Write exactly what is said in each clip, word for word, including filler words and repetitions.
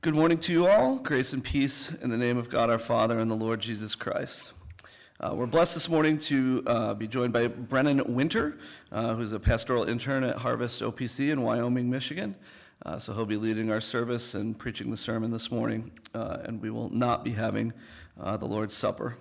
Good morning to you all. Grace and peace in the name of God our Father and the Lord Jesus Christ. Uh, we're blessed this morning to uh, be joined by Brennan Winter, uh, who's a pastoral intern at Harvest O P C in Wyoming, Michigan. Uh, so he'll be leading our service and preaching the sermon this morning, uh, and we will not be having uh, the Lord's Supper.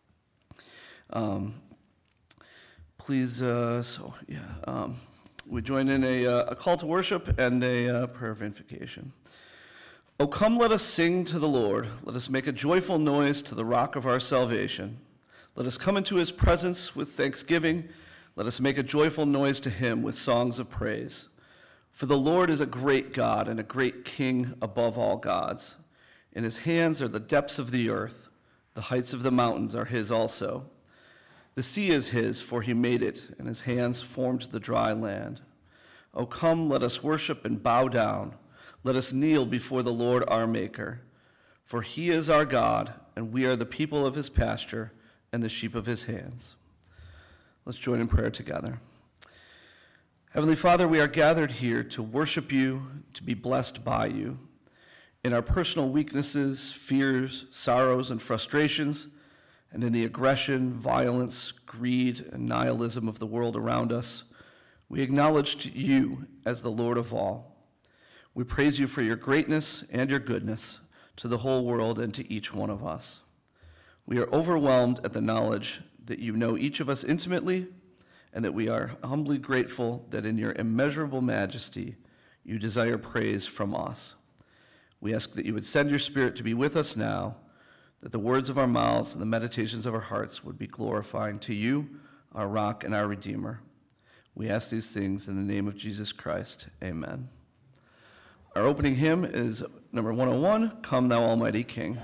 Um, please, uh, so yeah, um, we join in a, uh, a call to worship and a uh, prayer of invocation. O come, let us sing to the Lord. Let us make a joyful noise to the rock of our salvation. Let us come into his presence with thanksgiving. Let us make a joyful noise to him with songs of praise. For the Lord is a great God and a great King above all gods. In his hands are the depths of the earth. The heights of the mountains are his also. The sea is his, for he made it, and his hands formed the dry land. O come, let us worship and bow down. Let us kneel before the Lord our Maker. For he is our God, and we are the people of his pasture and the sheep of his hands. Let's join in prayer together. Heavenly Father, we are gathered here to worship you, to be blessed by you. In our personal weaknesses, fears, sorrows, and frustrations, and in the aggression, violence, greed, and nihilism of the world around us, we acknowledge you as the Lord of all. We praise you for your greatness and your goodness to the whole world and to each one of us. We are overwhelmed at the knowledge that you know each of us intimately, and that we are humbly grateful that in your immeasurable majesty you desire praise from us. We ask that you would send your Spirit to be with us now, that the words of our mouths and the meditations of our hearts would be glorifying to you, our rock and our Redeemer. We ask these things in the name of Jesus Christ. Amen. Our opening hymn is number one oh one, Come Thou Almighty King.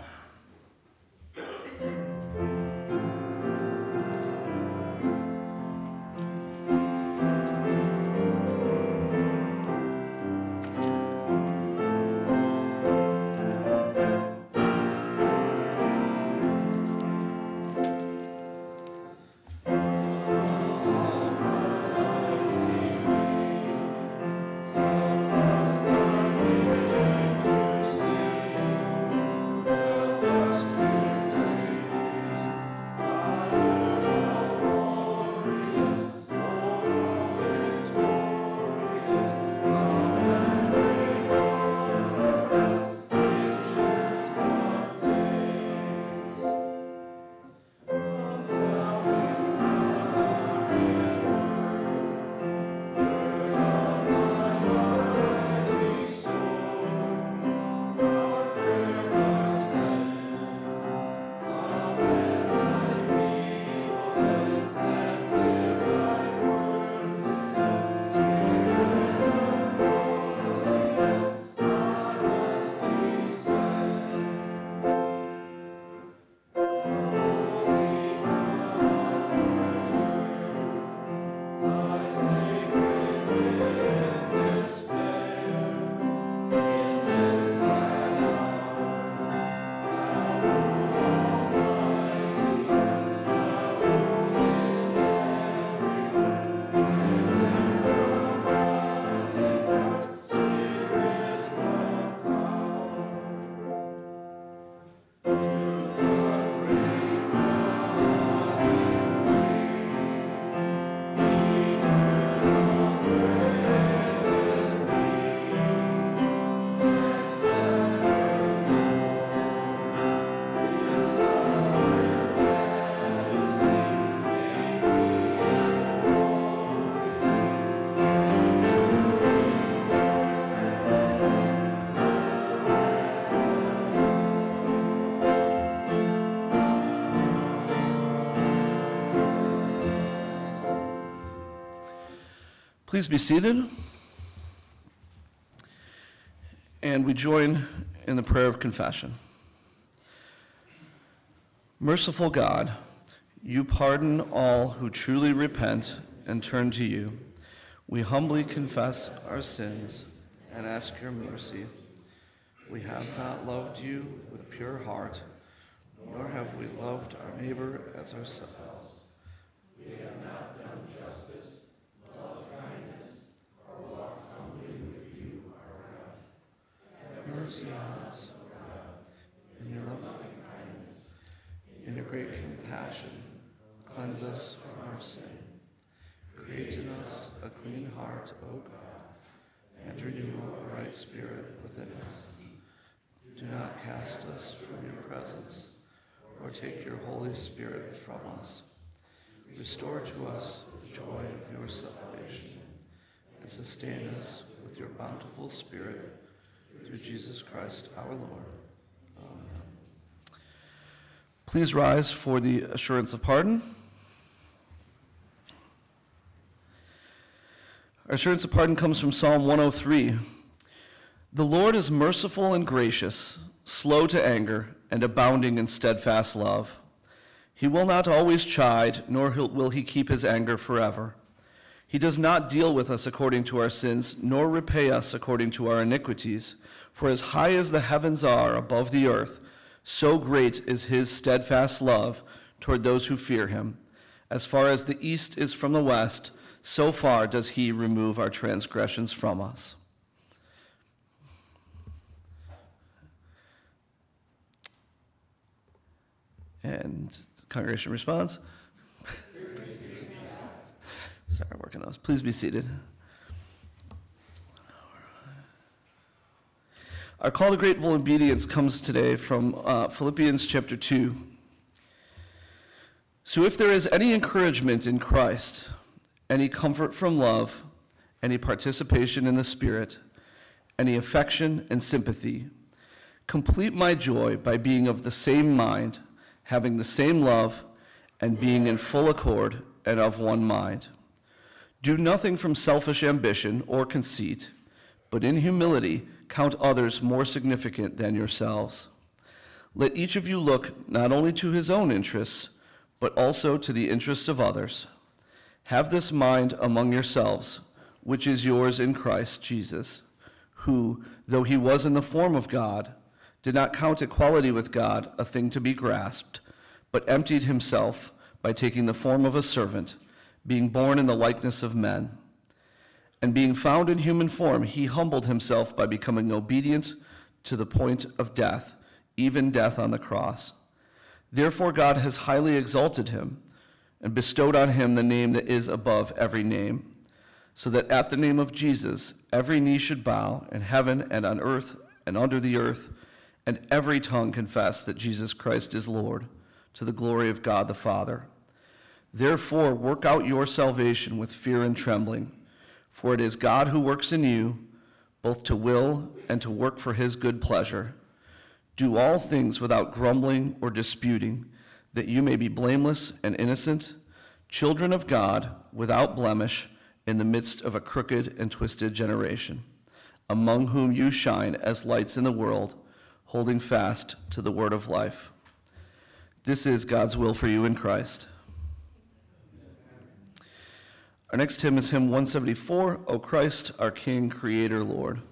Please be seated. And we join in the prayer of confession. Merciful God, you pardon all who truly repent and turn to you. We humbly confess our sins and ask your mercy. We have not loved you with a pure heart, nor have we loved our neighbor as ourselves. We have not done justice, loved kindness, or walked humbly with you, our God. Have mercy on us, cleanse us from our sin. Create in us a clean heart, O God, and renew a right spirit within us. Do not cast us from your presence, or take your Holy Spirit from us. Restore to us the joy of your salvation, and sustain us with your bountiful Spirit, through Jesus Christ our Lord. Amen. Please rise for the assurance of pardon. Our assurance of pardon comes from Psalm one oh three. The Lord is merciful and gracious, slow to anger, and abounding in steadfast love. He will not always chide, nor will he keep his anger forever. He does not deal with us according to our sins, nor repay us according to our iniquities. For as high as the heavens are above the earth, so great is his steadfast love toward those who fear him. As far as the east is from the west, so far does he remove our transgressions from us. And congregation responds. Sorry, working those. Please be seated. Our call to grateful obedience comes today from uh, Philippians chapter two. So if there is any encouragement in Christ, any comfort from love, any participation in the Spirit, any affection and sympathy, complete my joy by being of the same mind, having the same love, and being in full accord and of one mind. Do nothing from selfish ambition or conceit, but in humility count others more significant than yourselves. Let each of you look not only to his own interests, but also to the interests of others. Have this mind among yourselves, which is yours in Christ Jesus, who, though he was in the form of God, did not count equality with God a thing to be grasped, but emptied himself by taking the form of a servant, being born in the likeness of men. And being found in human form, he humbled himself by becoming obedient to the point of death, even death on the cross. Therefore God has highly exalted him and bestowed on him the name that is above every name, so that at the name of Jesus every knee should bow in heaven and on earth and under the earth, and every tongue confess that Jesus Christ is Lord, to the glory of God the Father. Therefore work out your salvation with fear and trembling, for it is God who works in you, both to will and to work for his good pleasure. Do all things without grumbling or disputing, that you may be blameless and innocent, children of God, without blemish, in the midst of a crooked and twisted generation, among whom you shine as lights in the world, holding fast to the word of life. This is God's will for you in Christ. Our next hymn is hymn one seventy-four, O Christ, our King, Creator, Lord.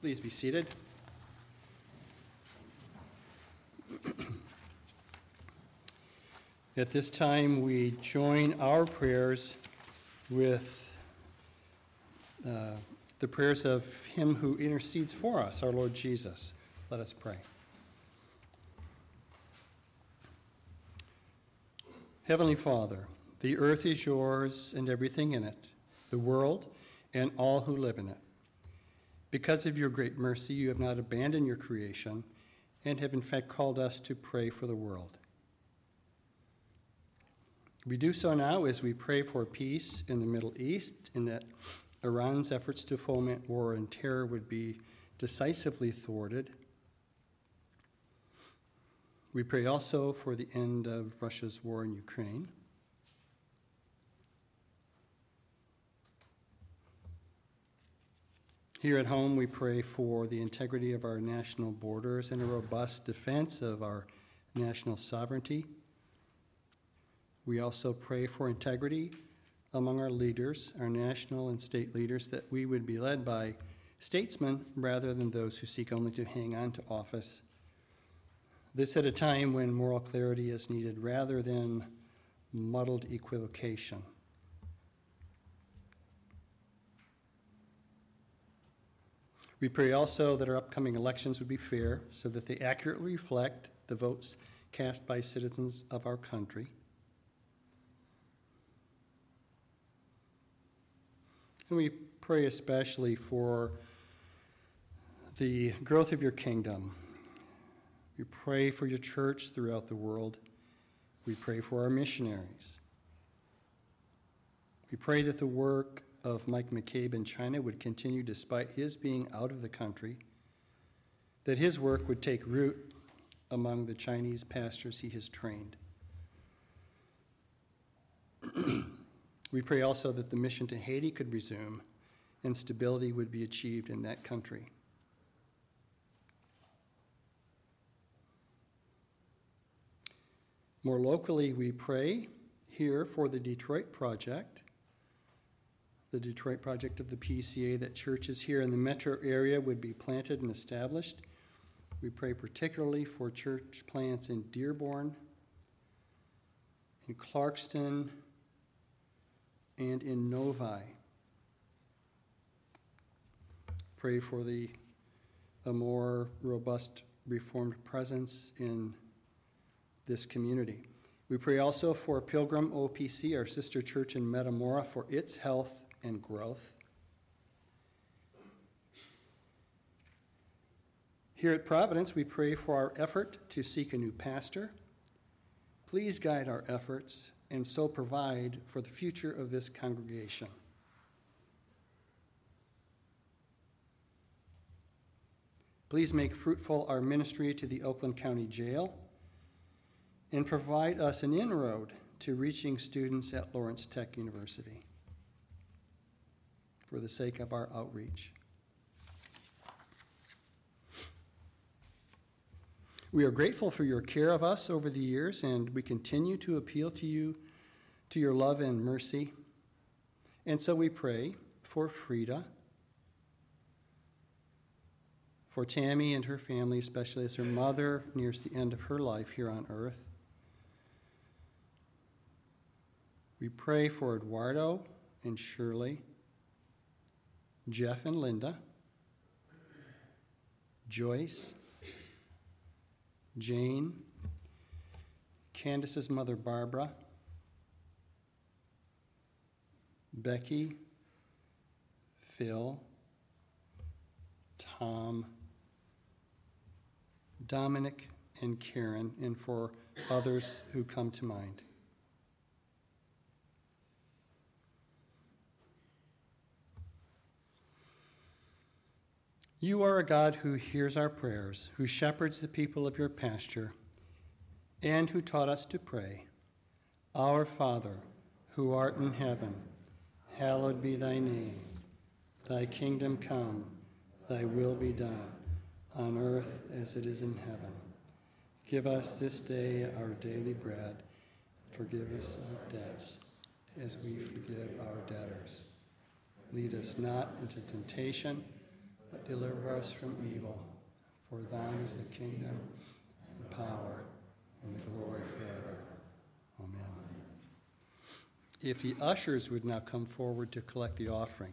please be seated. At this time, we join our prayers with uh, the prayers of him who intercedes for us, our Lord Jesus. Let us pray. Heavenly Father, the earth is yours and everything in it, the world and all who live in it. Because of your great mercy, you have not abandoned your creation and have in fact called us to pray for the world. We do so now as we pray for peace in the Middle East, and that Iran's efforts to foment war and terror would be decisively thwarted. We pray also for the end of Russia's war in Ukraine. Here at home, we pray for the integrity of our national borders and a robust defense of our national sovereignty. We also pray for integrity among our leaders, our national and state leaders, that we would be led by statesmen rather than those who seek only to hang on to office. This at a time when moral clarity is needed rather than muddled equivocation. We pray also that our upcoming elections would be fair so that they accurately reflect the votes cast by citizens of our country. And we pray especially for the growth of your kingdom. We pray for your church throughout the world. We pray for our missionaries. We pray that the work of Mike McCabe in China would continue despite his being out of the country, that his work would take root among the Chinese pastors he has trained. We pray also that the mission to Haiti could resume and stability would be achieved in that country. More locally, we pray here for the Detroit Project, the Detroit Project of the P C A, that churches here in the metro area would be planted and established. We pray particularly for church plants in Dearborn, in Clarkston, and in Novi. Pray for the a more robust Reformed presence in this community. We pray also for Pilgrim O P C, our sister church in Metamora, for its health and growth. Here at Providence, we pray for our effort to seek a new pastor. Please guide our efforts and so provide for the future of this congregation. Please make fruitful our ministry to the Oakland County Jail and provide us an inroad to reaching students at Lawrence Tech University for the sake of our outreach. We are grateful for your care of us over the years, and we continue to appeal to you, to your love and mercy. And so we pray for Frida, for Tammy and her family, especially as her mother nears the end of her life here on earth. We pray for Eduardo and Shirley, Jeff and Linda, Joyce, Jane, Candace's mother Barbara, Becky, Phil, Tom, Dominic, and Karen, and for others who come to mind. You are a God who hears our prayers, who shepherds the people of your pasture, and who taught us to pray, Our Father, who art in heaven, hallowed be thy name. Thy kingdom come, thy will be done, on earth as it is in heaven. Give us this day our daily bread. Forgive us our debts, as we forgive our debtors. Lead us not into temptation, but deliver us from evil. For thine is the kingdom, the power, and the glory forever. Amen. If the ushers would now come forward to collect the offering.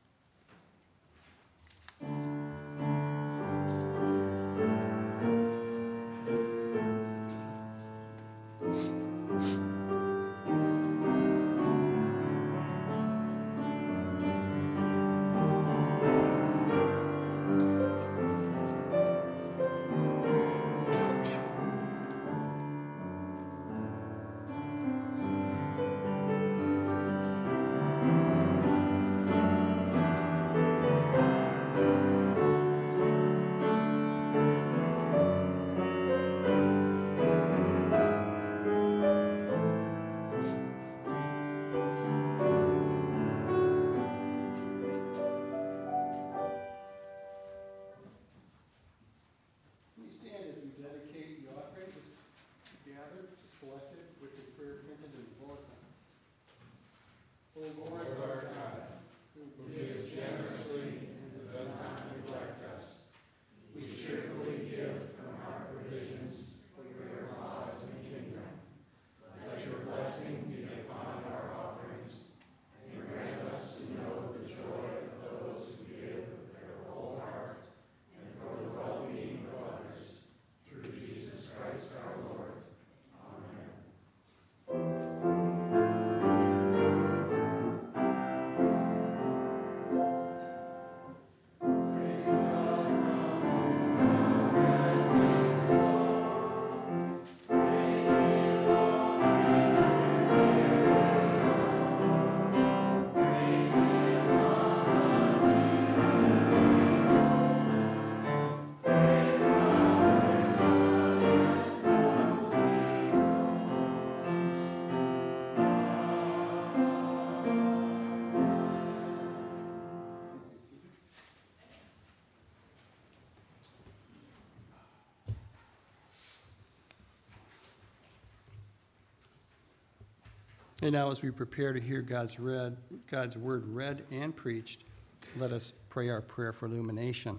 And now as we prepare to hear God's read, God's word read and preached, let us pray our prayer for illumination.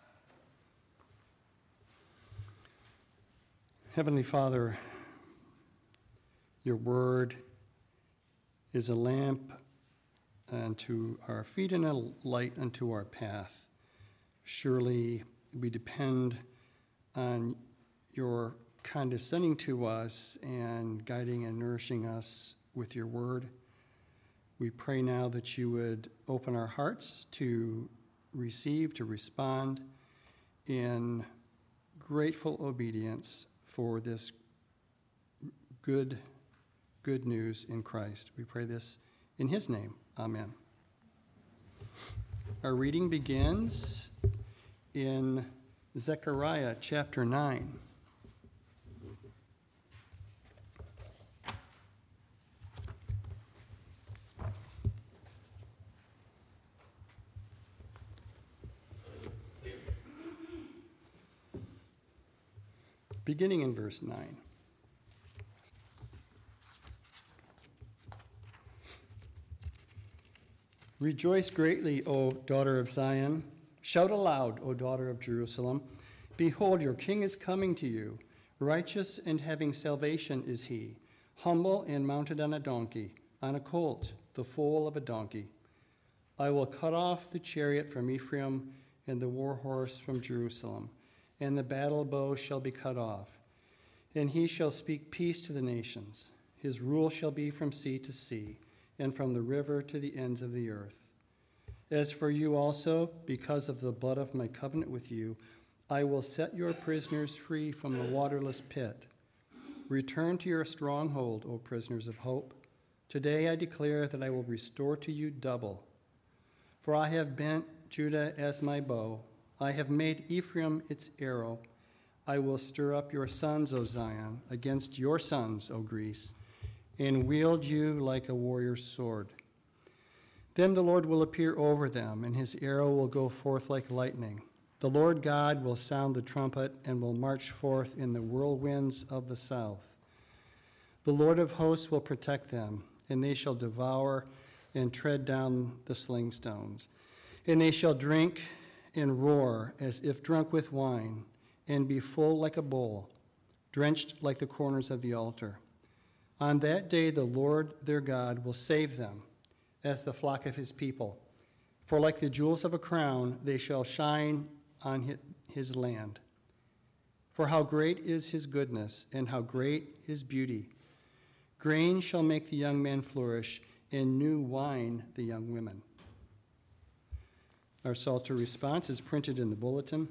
Heavenly Father, your word is a lamp unto our feet and a light unto our path. Surely we depend on your condescending to us and guiding and nourishing us with your word. We pray now that you would open our hearts to receive, to respond in grateful obedience for this good, good news in Christ. We pray this in his name. Amen. Our reading begins in Zechariah chapter nine. Beginning in verse nine. Rejoice greatly, O daughter of Zion. Shout aloud, O daughter of Jerusalem. Behold, your king is coming to you. Righteous and having salvation is he, humble and mounted on a donkey, on a colt, the foal of a donkey. I will cut off the chariot from Ephraim and the war horse from Jerusalem, and the battle bow shall be cut off. And he shall speak peace to the nations. His rule shall be from sea to sea, and from the river to the ends of the earth. As for you also, because of the blood of my covenant with you, I will set your prisoners free from the waterless pit. Return to your stronghold, O prisoners of hope. Today I declare that I will restore to you double. For I have bent Judah as my bow. I have made Ephraim its arrow. I will stir up your sons, O Zion, against your sons, O Greece, and wield you like a warrior's sword. Then the Lord will appear over them, and his arrow will go forth like lightning. The Lord God will sound the trumpet and will march forth in the whirlwinds of the south. The Lord of hosts will protect them, and they shall devour and tread down the sling stones. And they shall drink and roar as if drunk with wine, and be full like a bowl, drenched like the corners of the altar. On that day the Lord their God will save them as the flock of his people. For like the jewels of a crown, they shall shine on his land. For how great is his goodness, and how great his beauty. Grain shall make the young men flourish, and new wine the young women. Our Psalter response is printed in the bulletin.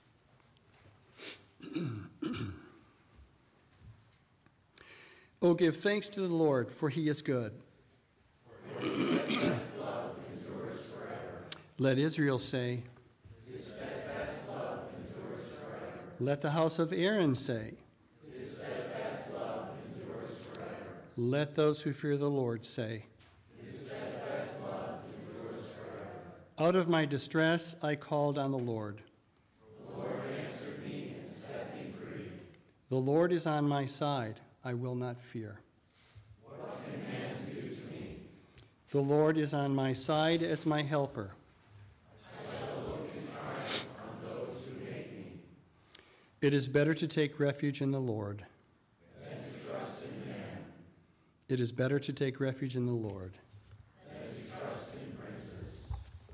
Oh, give thanks to the Lord, for he is good. For his steadfast love endures forever. Let Israel say, his steadfast love endures forever. Let the house of Aaron say, his steadfast love endures forever. Let those who fear the Lord say, his steadfast love endures forever. Out of my distress I called on the Lord. The Lord answered me and set me free. The Lord is on my side. I will not fear. What can man do to me? The Lord is on my side as my helper. I shall look in triumph on those who hate me. It is better to take refuge in the Lord than to trust in man. It is better to take refuge in the Lord than to trust in princes.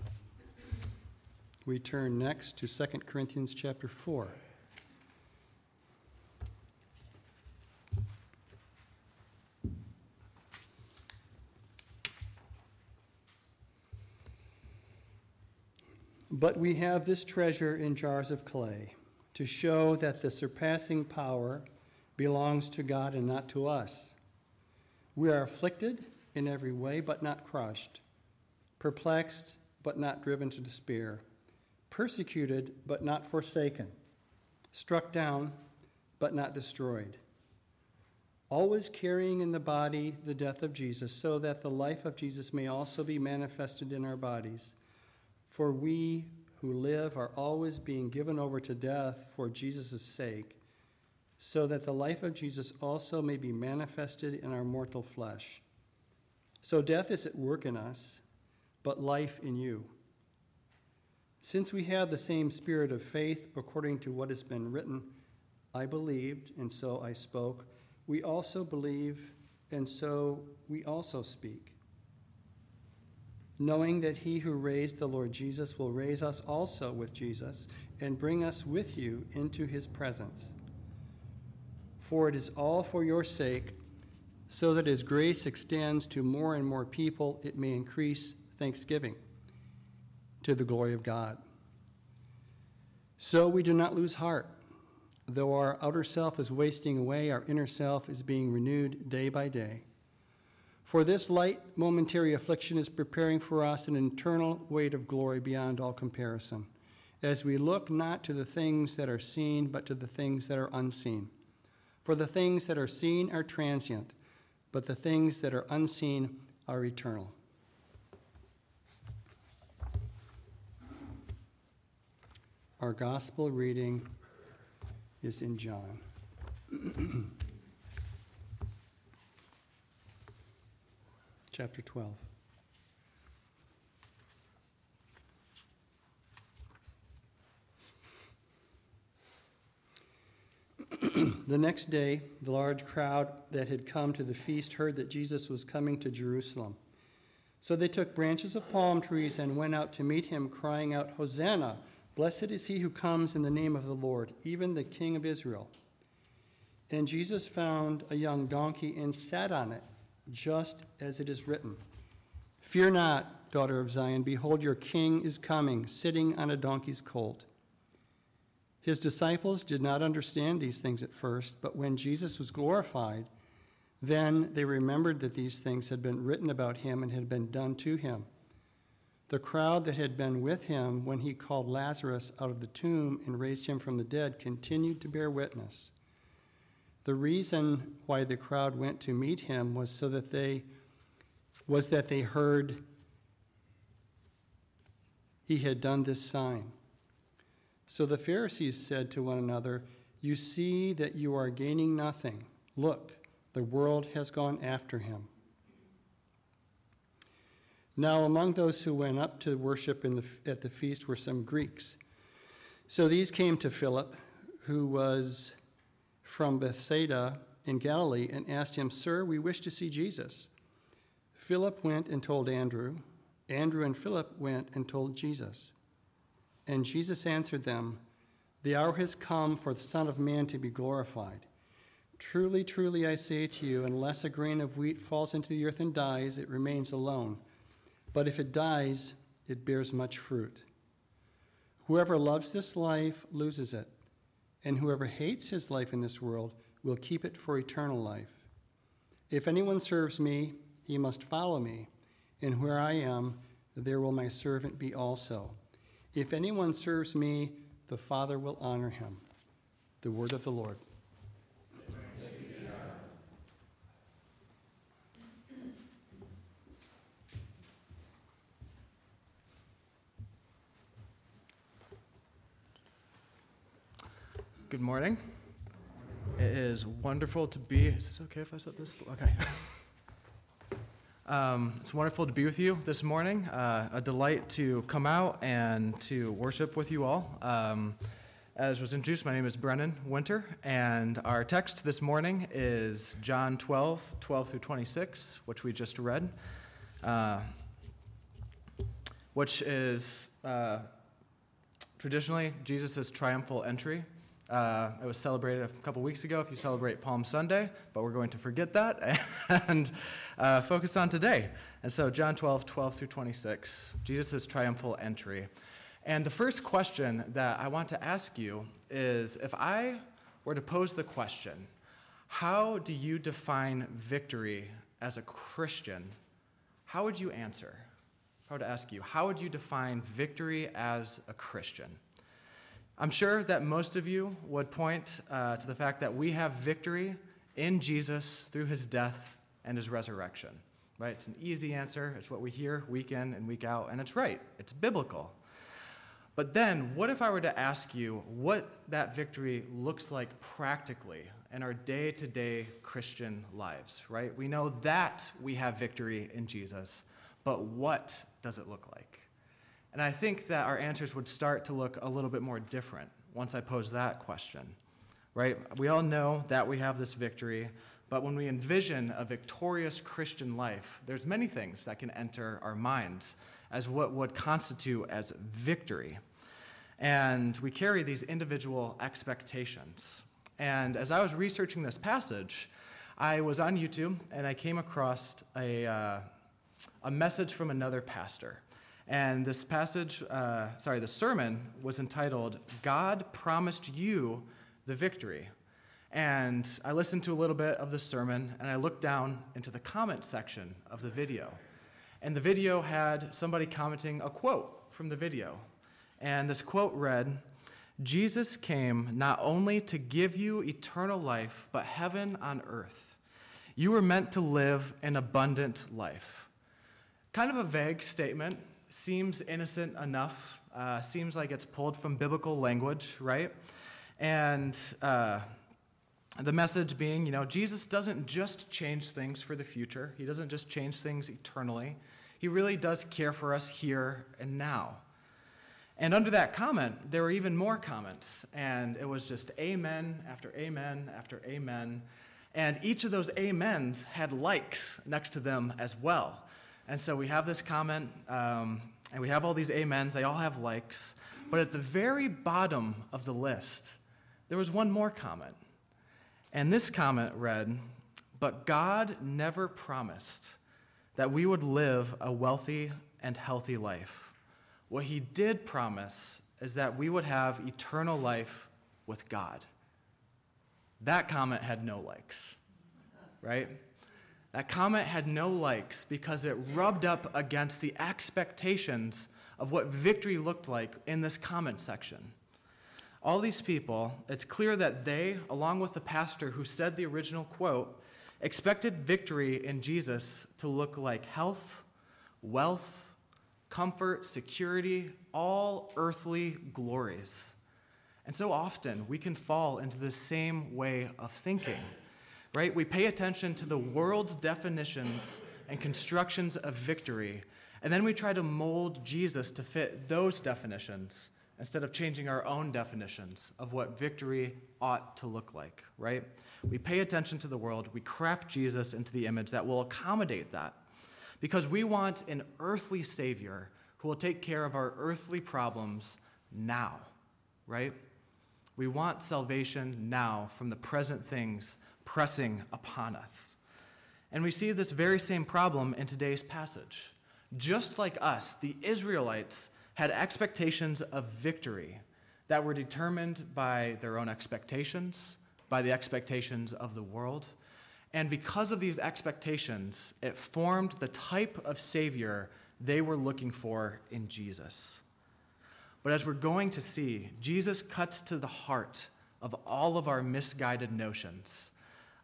We turn next to Second Corinthians chapter four. But we have this treasure in jars of clay, to show that the surpassing power belongs to God and not to us. We are afflicted in every way, but not crushed, perplexed, but not driven to despair, persecuted, but not forsaken, struck down, but not destroyed, always carrying in the body the death of Jesus, so that the life of Jesus may also be manifested in our bodies. For we who live are always being given over to death for Jesus' sake, so that the life of Jesus also may be manifested in our mortal flesh. So death is at work in us, but life in you. Since we have the same spirit of faith, according to what has been written, I believed, and so I spoke, we also believe, and so we also speak, knowing that he who raised the Lord Jesus will raise us also with Jesus and bring us with you into his presence. For it is all for your sake, so that as grace extends to more and more people, it may increase thanksgiving to the glory of God. So we do not lose heart. Though our outer self is wasting away, our inner self is being renewed day by day. For this light momentary affliction is preparing for us an eternal weight of glory beyond all comparison, as we look not to the things that are seen, but to the things that are unseen. For the things that are seen are transient, but the things that are unseen are eternal. Our gospel reading is in John. Chapter twelve. The next day, the large crowd that had come to the feast heard that Jesus was coming to Jerusalem. So they took branches of palm trees and went out to meet him, crying out, Hosanna! Blessed is he who comes in the name of the Lord, even the King of Israel. And Jesus found a young donkey and sat on it, just as it is written, Fear not, daughter of Zion, behold, your king is coming, sitting on a donkey's colt. His disciples did not understand these things at first, but when Jesus was glorified, then they remembered that these things had been written about him and had been done to him. The crowd that had been with him when he called Lazarus out of the tomb and raised him from the dead continued to bear witness. The reason why the crowd went to meet him was so that they was that they heard he had done this sign. So the Pharisees said to one another, You see that you are gaining nothing. Look, the world has gone after him. Now among those who went up to worship in the, at the feast were some Greeks. So these came to Philip, who was from Bethsaida in Galilee, and asked him, "Sir, we wish to see Jesus." Philip went and told Andrew. Andrew and Philip went and told Jesus. And Jesus answered them, "The hour has come for the Son of Man to be glorified. Truly, truly, I say to you, unless a grain of wheat falls into the earth and dies, it remains alone. But if it dies, it bears much fruit. Whoever loves this life loses it, and whoever hates his life in this world will keep it for eternal life. If anyone serves me, he must follow me, and where I am, there will my servant be also. If anyone serves me, the Father will honor him." The word of the Lord. Good morning. It is wonderful to be, is this okay if I set this? Okay. um, it's wonderful to be with you this morning. Uh, a delight to come out and to worship with you all. Um, as was introduced, my name is Brennan Winter, and our text this morning is John twelve, twelve through twenty-six, which we just read, uh, which is uh, traditionally Jesus' triumphal entry. Uh, it was celebrated a couple weeks ago if you celebrate Palm Sunday, but we're going to forget that and uh, focus on today. And so John twelve, twelve through twenty-six, Jesus' triumphal entry. And the first question that I want to ask you is, if I were to pose the question, how do you define victory as a Christian? How would you answer? If I were to ask you, how would you define victory as a Christian? I'm sure that most of you would point uh, to the fact that we have victory in Jesus through his death and his resurrection, right? It's an easy answer. It's what we hear week in and week out, and it's right. It's biblical. But then, what if I were to ask you what that victory looks like practically in our day-to-day Christian lives, right? We know that we have victory in Jesus, but what does it look like? And I think that our answers would start to look a little bit more different once I pose that question, right? We all know that we have this victory, but when we envision a victorious Christian life, there's many things that can enter our minds as what would constitute as victory. And we carry these individual expectations. And as I was researching this passage, I was on YouTube and I came across a, uh, a message from another pastor. And this passage, uh, sorry, the sermon was entitled, "God Promised You the Victory." And I listened to a little bit of the sermon, and I looked down into the comment section of the video. And the video had somebody commenting a quote from the video. And this quote read, "Jesus came not only to give you eternal life, but heaven on earth. You were meant to live an abundant life." Kind of a vague statement. Seems innocent enough, uh, seems like it's pulled from biblical language, right? And uh, the message being, you know, Jesus doesn't just change things for the future. He doesn't just change things eternally. He really does care for us here and now. And under that comment, there were even more comments, and it was just amen after amen after amen. And each of those amens had likes next to them as well. And so we have this comment, um, and we have all these amens. They all have likes. But at the very bottom of the list, there was one more comment. And this comment read, "But God never promised that we would live a wealthy and healthy life. What he did promise is that we would have eternal life with God." That comment had no likes, right? That comment had no likes because it rubbed up against the expectations of what victory looked like in this comment section. All these people, it's clear that they, along with the pastor who said the original quote, expected victory in Jesus to look like health, wealth, comfort, security, all earthly glories. And so often we can fall into the same way of thinking. Right? We pay attention to the world's definitions and constructions of victory, and then we try to mold Jesus to fit those definitions instead of changing our own definitions of what victory ought to look like, right? We pay attention to the world. We craft Jesus into the image that will accommodate that because we want an earthly Savior who will take care of our earthly problems now, right? We want salvation now from the present things pressing upon us. And we see this very same problem in today's passage. Just like us, the Israelites had expectations of victory that were determined by their own expectations, by the expectations of the world. And because of these expectations, it formed the type of Savior they were looking for in Jesus. But as we're going to see, Jesus cuts to the heart of all of our misguided notions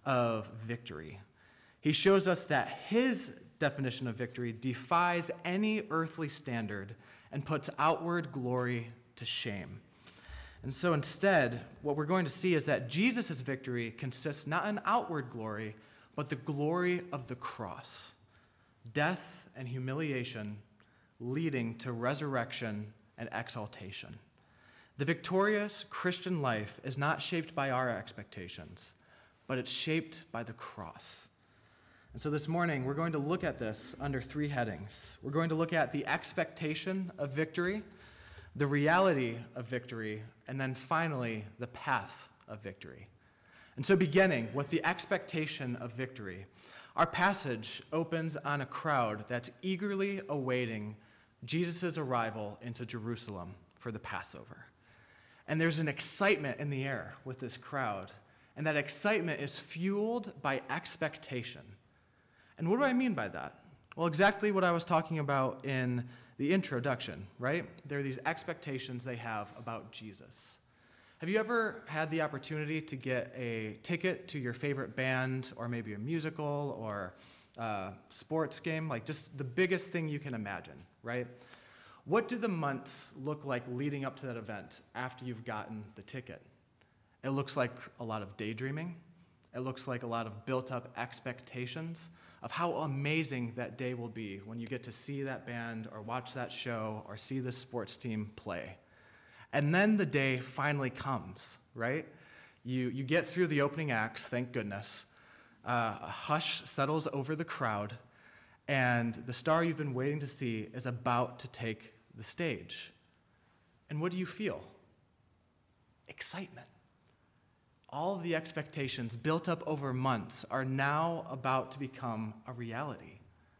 of victory. He shows us that his definition of victory defies any earthly standard and puts outward glory to shame. And so instead, what we're going to see is that Jesus' victory consists not in outward glory, but the glory of the cross, death and humiliation leading to resurrection and exaltation. The victorious Christian life is not shaped by our expectations, but it's shaped by the cross. And so this morning, we're going to look at this under three headings. We're going to look at the expectation of victory, the reality of victory, and then finally, the path of victory. And so beginning with the expectation of victory, our passage opens on a crowd that's eagerly awaiting Jesus' arrival into Jerusalem for the Passover. And there's an excitement in the air with this crowd, and that excitement is fueled by expectation. And what do I mean by that? Well, exactly what I was talking about in the introduction, right? There are these expectations they have about Jesus. Have you ever had the opportunity to get a ticket to your favorite band or maybe a musical or a sports game? Like just the biggest thing you can imagine, right? What do the months look like leading up to that event after you've gotten the ticket? It looks like a lot of daydreaming. It looks like a lot of built-up expectations of how amazing that day will be when you get to see that band or watch that show or see this sports team play. And then the day finally comes, right? You, you get through the opening acts, thank goodness. Uh, a hush settles over the crowd, and the star you've been waiting to see is about to take the stage. And what do you feel? Excitement. All of the expectations built up over months are now about to become a reality.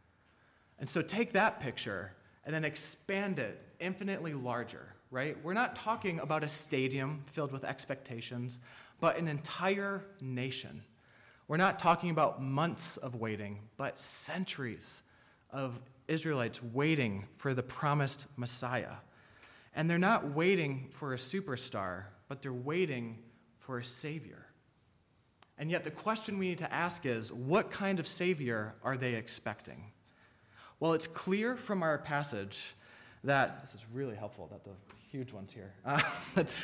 And so take that picture and then expand it infinitely larger, right? We're not talking about a stadium filled with expectations, but an entire nation. We're not talking about months of waiting, but centuries of Israelites waiting for the promised Messiah. And they're not waiting for a superstar, but they're waiting for a Savior. And yet the question we need to ask is, what kind of Savior are they expecting? Well, it's clear from our passage that, this is really helpful that the huge one's here. Uh, it's,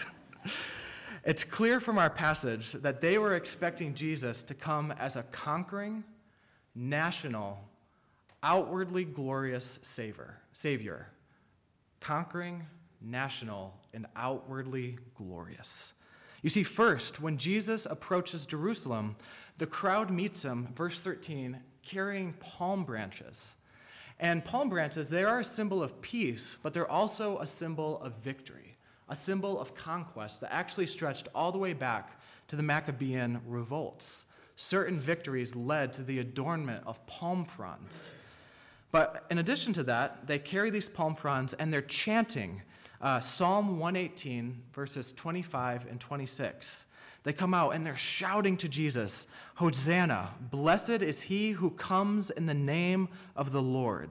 it's clear from our passage that they were expecting Jesus to come as a conquering, national, outwardly glorious savior. Savior. Conquering, national, and outwardly glorious. You see, first, when Jesus approaches Jerusalem, the crowd meets him, verse thirteen, carrying palm branches. And palm branches, they are a symbol of peace, but they're also a symbol of victory, a symbol of conquest that actually stretched all the way back to the Maccabean revolts. Certain victories led to the adornment of palm fronds. But in addition to that, they carry these palm fronds and they're chanting uh, Psalm one eighteen, verses twenty-five and twenty-six. They come out and they're shouting to Jesus, Hosanna, blessed is he who comes in the name of the Lord.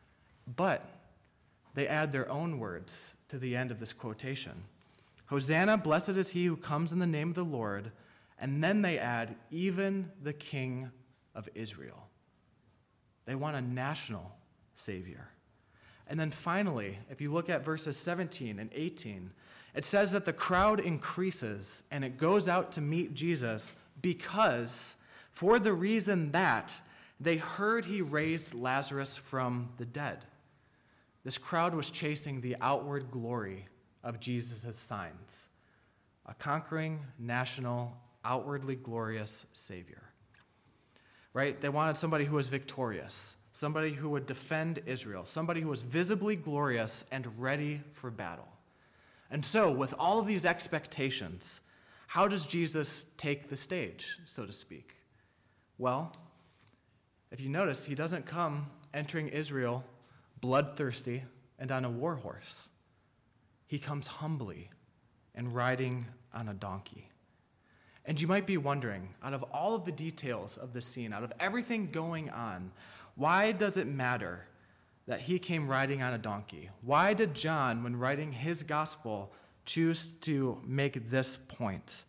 But they add their own words to the end of this quotation. Hosanna, blessed is he who comes in the name of the Lord. And then they add, even the King of Israel. They want a national Savior. And then finally, if you look at verses seventeen and eighteen, it says that the crowd increases and it goes out to meet Jesus because, for the reason that they heard he raised Lazarus from the dead. This crowd was chasing the outward glory of Jesus' signs, a conquering, national, outwardly glorious Savior. Right? They wanted somebody who was victorious, somebody who would defend Israel, somebody who was visibly glorious and ready for battle. And so, with all of these expectations, how does Jesus take the stage, so to speak? Well, if you notice, he doesn't come entering Israel bloodthirsty and on a war horse. He comes humbly and riding on a donkey. And you might be wondering, out of all of the details of the scene, out of everything going on, why does it matter that he came riding on a donkey? Why did John, when writing his gospel, choose to make this point?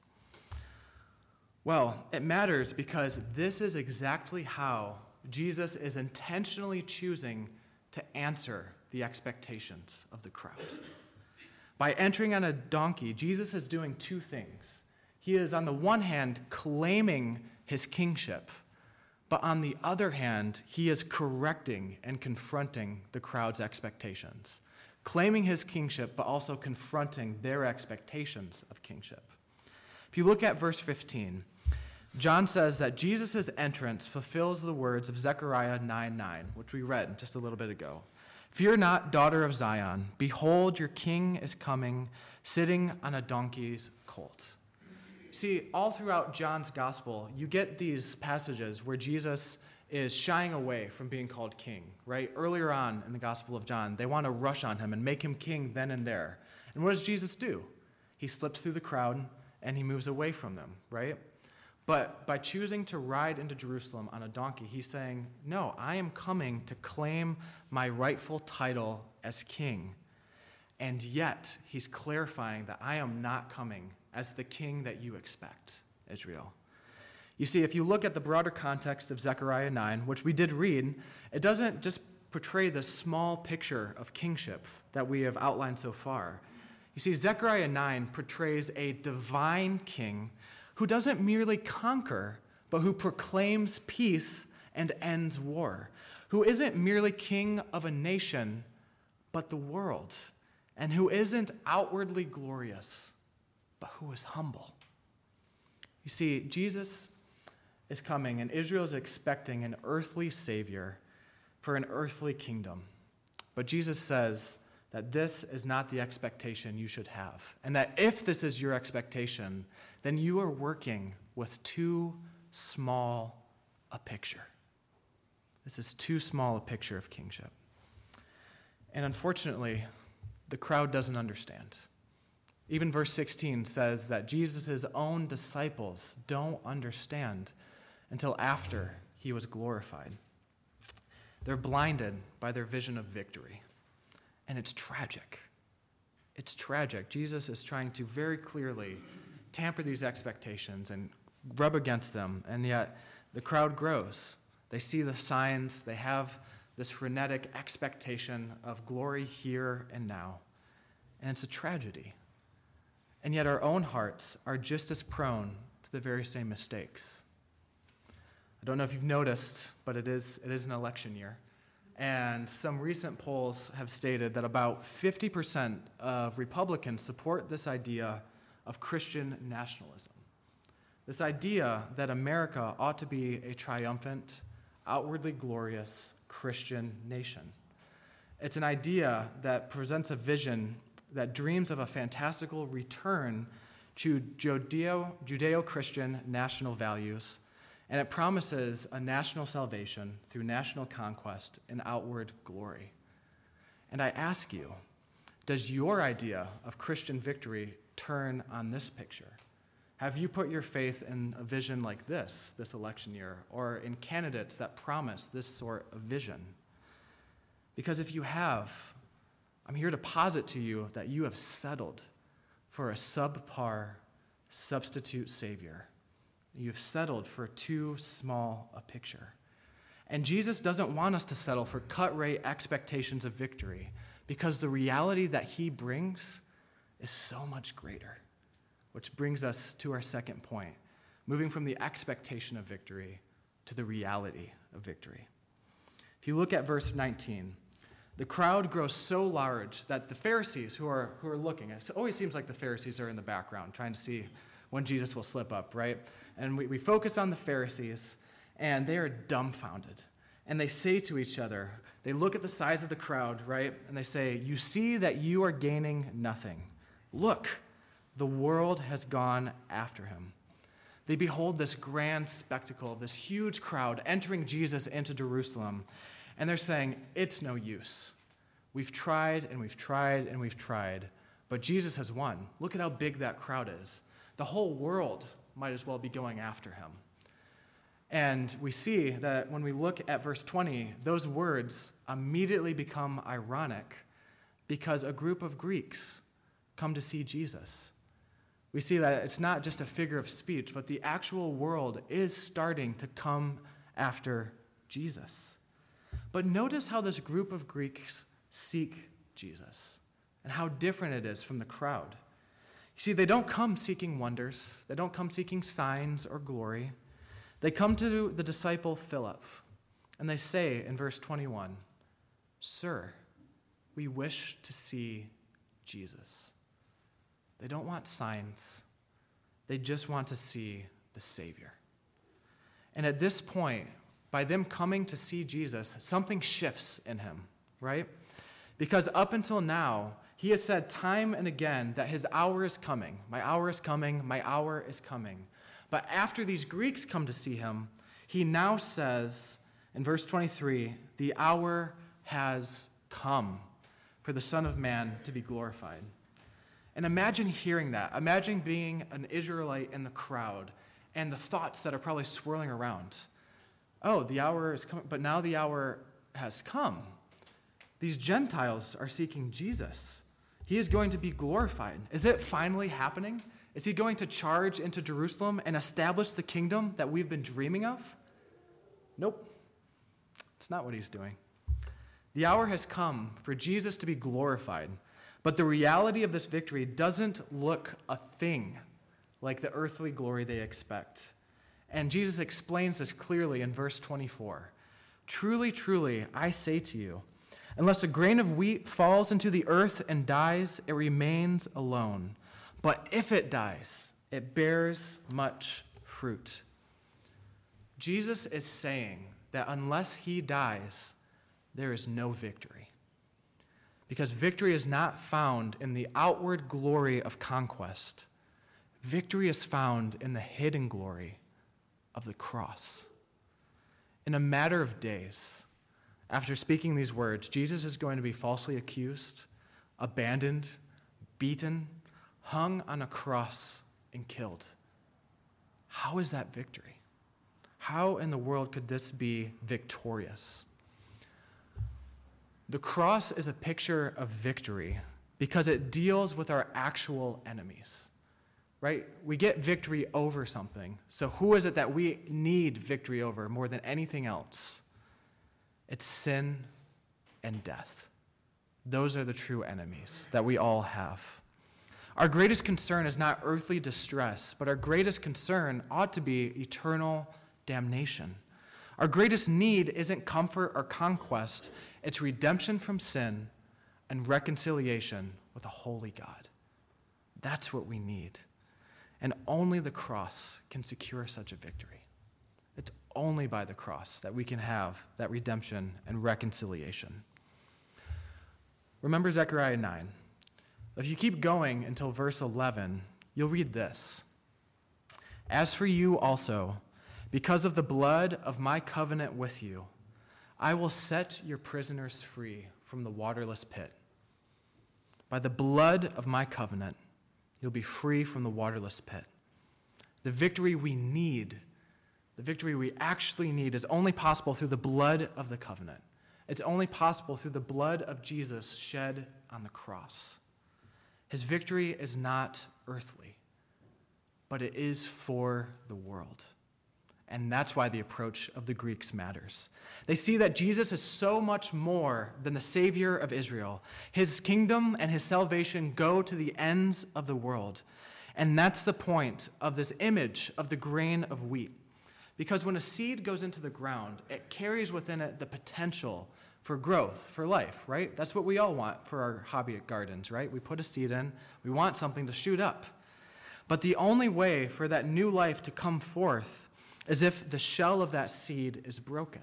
Well, it matters because this is exactly how Jesus is intentionally choosing to answer the expectations of the crowd. By entering on a donkey, Jesus is doing two things. He is, on the one hand, claiming his kingship, but on the other hand, he is correcting and confronting the crowd's expectations, claiming his kingship, but also confronting their expectations of kingship. If you look at verse fifteen, John says that Jesus' entrance fulfills the words of Zechariah nine nine, which we read just a little bit ago. Fear not, daughter of Zion. Behold, your king is coming, sitting on a donkey's colt. See, all throughout John's gospel, you get these passages where Jesus is shying away from being called king, right? Earlier on in the Gospel of John, they want to rush on him and make him king then and there. And what does Jesus do? He slips through the crowd and he moves away from them, right? But by choosing to ride into Jerusalem on a donkey, he's saying, no, I am coming to claim my rightful title as king. And yet, he's clarifying that I am not coming as the king that you expect, Israel. You see, if you look at the broader context of Zechariah nine, which we did read, it doesn't just portray the small picture of kingship that we have outlined so far. You see, Zechariah nine portrays a divine king who doesn't merely conquer, but who proclaims peace and ends war, who isn't merely king of a nation, but the world, and who isn't outwardly glorious, but who is humble. You see, Jesus is coming, and Israel is expecting an earthly savior for an earthly kingdom. But Jesus says that this is not the expectation you should have, and that if this is your expectation, then you are working with too small a picture. This is too small a picture of kingship. And unfortunately, the crowd doesn't understand. Even verse sixteen says that Jesus' own disciples don't understand until after he was glorified. They're blinded by their vision of victory. And it's tragic. It's tragic. Jesus is trying to very clearly tamper these expectations and rub against them, and yet the crowd grows. They see the signs. They have this frenetic expectation of glory here and now. And it's a tragedy. And yet our own hearts are just as prone to the very same mistakes. I don't know if you've noticed, but it is, it is an election year. And some recent polls have stated that about fifty percent of Republicans support this idea of Christian nationalism. This idea that America ought to be a triumphant, outwardly glorious Christian nation. It's an idea that presents a vision that dreams of a fantastical return to Judeo, Judeo-Christian national values, and it promises a national salvation through national conquest and outward glory. And I ask you, does your idea of Christian victory turn on this picture? Have you put your faith in a vision like this, this election year, or in candidates that promise this sort of vision? Because if you have, I'm here to posit to you that you have settled for a subpar substitute savior. You've settled for too small a picture. And Jesus doesn't want us to settle for cut-rate expectations of victory, because the reality that he brings is so much greater. Which brings us to our second point, moving from the expectation of victory to the reality of victory. If you look at verse nineteen, The crowd grows so large that the Pharisees who are, who are looking, it always seems like the Pharisees are in the background trying to see when Jesus will slip up, right? And we, we focus on the Pharisees, and they are dumbfounded. And they say to each other, they look at the size of the crowd, right? And they say, "You see that you are gaining nothing. Look, the world has gone after him." They behold this grand spectacle, this huge crowd entering Jesus into Jerusalem, and they're saying, "It's no use. We've tried and we've tried and we've tried, but Jesus has won. Look at how big that crowd is. The whole world might as well be going after him." And we see that when we look at verse twenty, those words immediately become ironic because a group of Greeks come to see Jesus. We see that it's not just a figure of speech, but the actual world is starting to come after Jesus. But notice how this group of Greeks seek Jesus and how different it is from the crowd. You see, they don't come seeking wonders. They don't come seeking signs or glory. They come to the disciple Philip, and they say in verse twenty-one, "Sir, we wish to see Jesus." They don't want signs. They just want to see the Savior. And at this point, by them coming to see Jesus, something shifts in him, right? Because up until now, he has said time and again that his hour is coming. My hour is coming. My hour is coming. But after these Greeks come to see him, he now says in verse twenty-three, "The hour has come for the Son of Man to be glorified." And imagine hearing that. Imagine being an Israelite in the crowd and the thoughts that are probably swirling around. Oh, the hour is coming, but now the hour has come. These Gentiles are seeking Jesus. He is going to be glorified. Is it finally happening? Is he going to charge into Jerusalem and establish the kingdom that we've been dreaming of? Nope. It's not what he's doing. The hour has come for Jesus to be glorified, but the reality of this victory doesn't look a thing like the earthly glory they expect. And Jesus explains this clearly in verse twenty-four. "Truly, truly, I say to you, unless a grain of wheat falls into the earth and dies, it remains alone. But if it dies, it bears much fruit." Jesus is saying that unless he dies, there is no victory. Because victory is not found in the outward glory of conquest. Victory is found in the hidden glory of the cross. In a matter of days, after speaking these words, Jesus is going to be falsely accused, abandoned, beaten, hung on a cross, and killed. How is that victory? How in the world could this be victorious? The cross is a picture of victory because it deals with our actual enemies, right? We get victory over something. So who is it that we need victory over more than anything else? It's sin and death. Those are the true enemies that we all have. Our greatest concern is not earthly distress, but our greatest concern ought to be eternal damnation. Our greatest need isn't comfort or conquest, it's redemption from sin and reconciliation with a holy God. That's what we need. And only the cross can secure such a victory. It's only by the cross that we can have that redemption and reconciliation. Remember Zechariah nine. If you keep going until verse eleven, you'll read this. "As for you also, because of the blood of my covenant with you, I will set your prisoners free from the waterless pit. By the blood of my covenant, you'll be free from the waterless pit." The victory we need, the victory we actually need, is only possible through the blood of the covenant. It's only possible through the blood of Jesus shed on the cross. His victory is not earthly, but it is for the world. And that's why the approach of the Greeks matters. They see that Jesus is so much more than the Savior of Israel. His kingdom and his salvation go to the ends of the world. And that's the point of this image of the grain of wheat. Because when a seed goes into the ground, it carries within it the potential for growth, for life, right? That's what we all want for our hobby gardens, right? We put a seed in, we want something to shoot up. But the only way for that new life to come forth is if the shell of that seed is broken.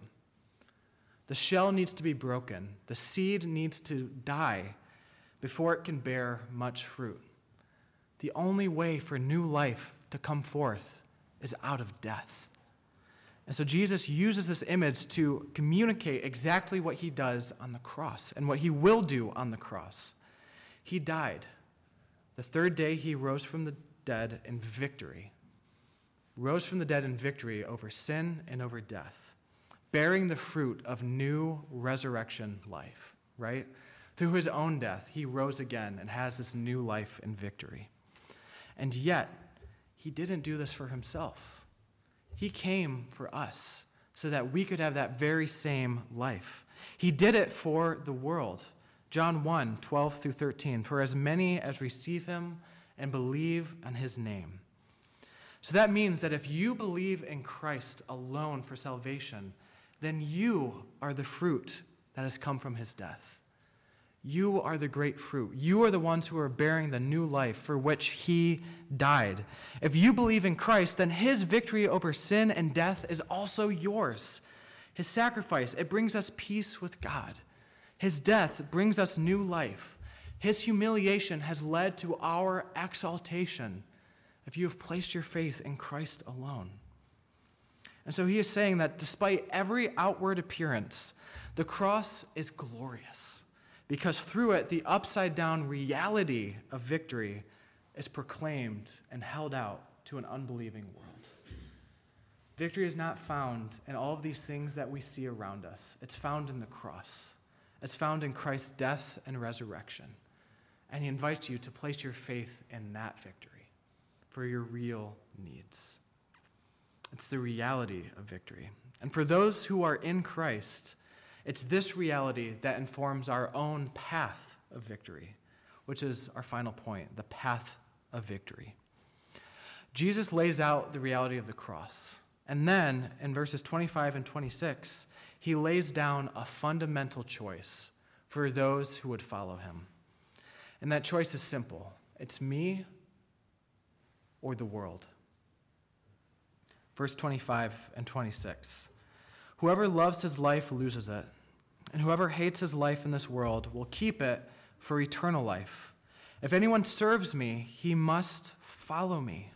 The shell needs to be broken. The seed needs to die before it can bear much fruit. The only way for new life to come forth is out of death. And so Jesus uses this image to communicate exactly what he does on the cross and what he will do on the cross. He died. The third day he rose from the dead in victory. Rose from the dead in victory over sin and over death, bearing the fruit of new resurrection life, right? Through his own death, he rose again and has this new life and victory. And yet, he didn't do this for himself. He came for us so that we could have that very same life. He did it for the world. John one, twelve through thirteen, for as many as receive him and believe on his name. So that means that if you believe in Christ alone for salvation, then you are the fruit that has come from his death. You are the great fruit. You are the ones who are bearing the new life for which he died. If you believe in Christ, then his victory over sin and death is also yours. His sacrifice, it brings us peace with God. His death brings us new life. His humiliation has led to our exaltation if you have placed your faith in Christ alone. And so he is saying that despite every outward appearance, the cross is glorious, because through it, the upside-down reality of victory is proclaimed and held out to an unbelieving world. Victory is not found in all of these things that we see around us. It's found in the cross. It's found in Christ's death and resurrection. And he invites you to place your faith in that victory for your real needs. It's the reality of victory. And for those who are in Christ, it's this reality that informs our own path of victory, which is our final point, the path of victory. Jesus lays out the reality of the cross. And then in verses twenty-five and twenty-six, he lays down a fundamental choice for those who would follow him. And that choice is simple. It's me or the world. Verse twenty-five and twenty-six. Whoever loves his life loses it, and whoever hates his life in this world will keep it for eternal life. If anyone serves me, he must follow me.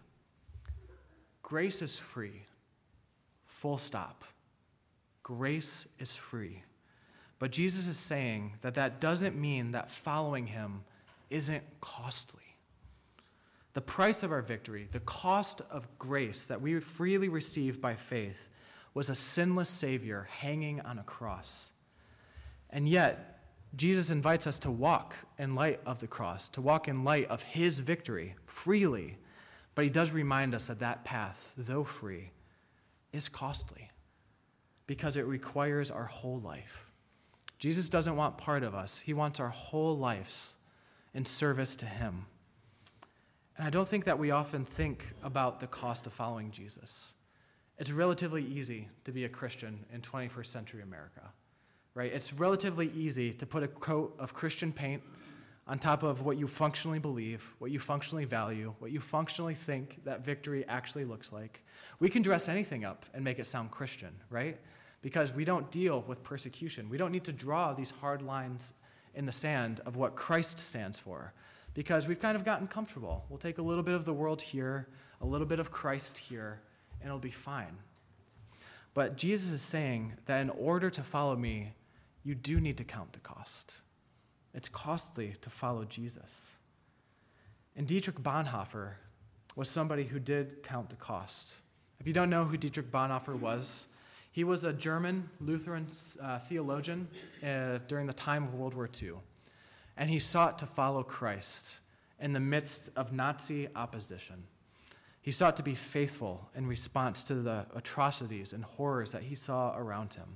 Grace is free. Full stop. Grace is free. But Jesus is saying that that doesn't mean that following him isn't costly. The price of our victory, the cost of grace that we freely receive by faith, was a sinless Savior hanging on a cross. And yet, Jesus invites us to walk in light of the cross, to walk in light of his victory freely. But he does remind us that that path, though free, is costly because it requires our whole life. Jesus doesn't want part of us. He wants our whole lives in service to him. And I don't think that we often think about the cost of following Jesus. It's relatively easy to be a Christian in twenty-first century America, right? It's relatively easy to put a coat of Christian paint on top of what you functionally believe, what you functionally value, what you functionally think that victory actually looks like. We can dress anything up and make it sound Christian, right? Because we don't deal with persecution. We don't need to draw these hard lines in the sand of what Christ stands for, because we've kind of gotten comfortable. We'll take a little bit of the world here, a little bit of Christ here, and it'll be fine. But Jesus is saying that in order to follow me, you do need to count the cost. It's costly to follow Jesus. And Dietrich Bonhoeffer was somebody who did count the cost. If you don't know who Dietrich Bonhoeffer was, he was a German Lutheran uh, theologian uh, during the time of World War Two. And he sought to follow Christ in the midst of Nazi opposition. He sought to be faithful in response to the atrocities and horrors that he saw around him.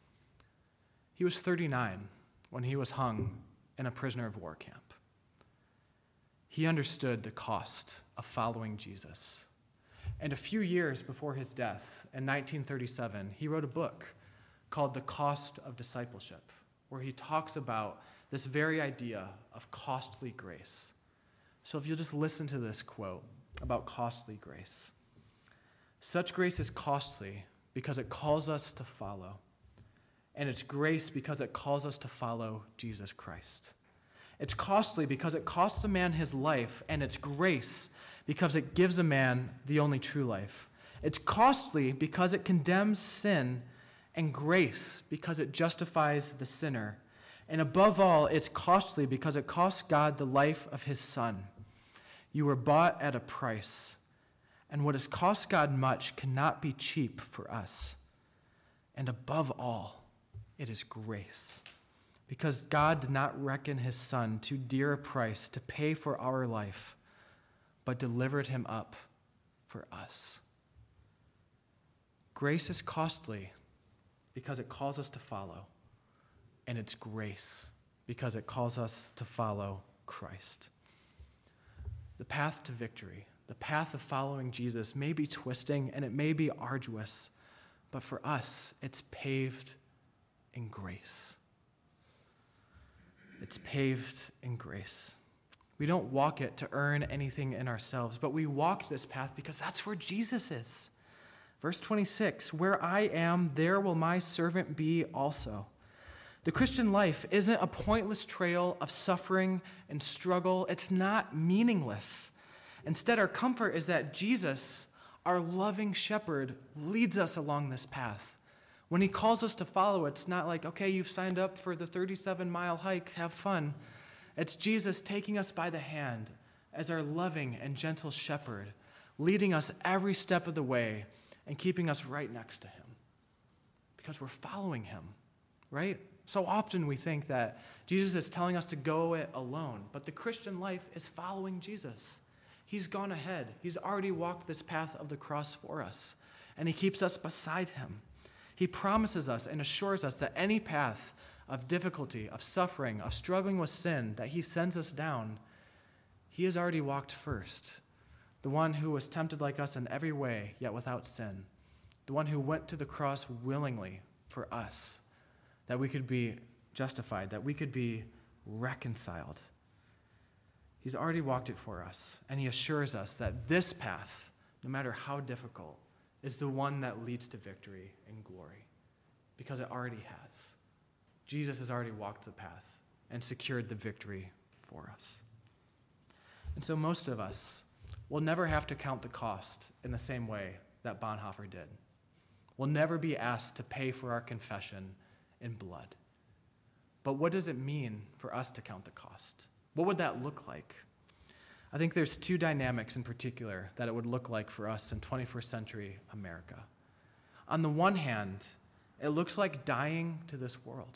He was thirty-nine when he was hung in a prisoner of war camp. He understood the cost of following Jesus. And a few years before his death, in nineteen thirty-seven, he wrote a book called The Cost of Discipleship, where he talks about this very idea of costly grace. So if you'll just listen to this quote about costly grace. Such grace is costly because it calls us to follow, and it's grace because it calls us to follow Jesus Christ. It's costly because it costs a man his life, and it's grace because it gives a man the only true life. It's costly because it condemns sin, and grace because it justifies the sinner. And above all, it's costly because it costs God the life of his Son. You were bought at a price, and what has cost God much cannot be cheap for us. And above all, it is grace, because God did not reckon his Son too dear a price to pay for our life, but delivered him up for us. Grace is costly because it calls us to follow, and it's grace because it calls us to follow Christ. The path to victory, the path of following Jesus may be twisting and it may be arduous, but for us, it's paved in grace. It's paved in grace. We don't walk it to earn anything in ourselves, but we walk this path because that's where Jesus is. Verse twenty-six, where I am, there will my servant be also. The Christian life isn't a pointless trail of suffering and struggle. It's not meaningless. Instead, our comfort is that Jesus, our loving shepherd, leads us along this path. When he calls us to follow, it's not like, okay, you've signed up for the thirty-seven mile hike, have fun. It's Jesus taking us by the hand as our loving and gentle shepherd, leading us every step of the way and keeping us right next to him because we're following him, right? So often we think that Jesus is telling us to go it alone, but the Christian life is following Jesus. He's gone ahead. He's already walked this path of the cross for us, and he keeps us beside him. He promises us and assures us that any path of difficulty, of suffering, of struggling with sin that he sends us down, he has already walked first. The one who was tempted like us in every way, yet without sin. The one who went to the cross willingly for us, that we could be justified, that we could be reconciled. He's already walked it for us, and he assures us that this path, no matter how difficult, is the one that leads to victory and glory, because it already has. Jesus has already walked the path and secured the victory for us. And so most of us will never have to count the cost in the same way that Bonhoeffer did. We'll never be asked to pay for our confession in blood. But what does it mean for us to count the cost? What would that look like? I think there's two dynamics in particular that it would look like for us in twenty-first century America. On the one hand, it looks like dying to this world.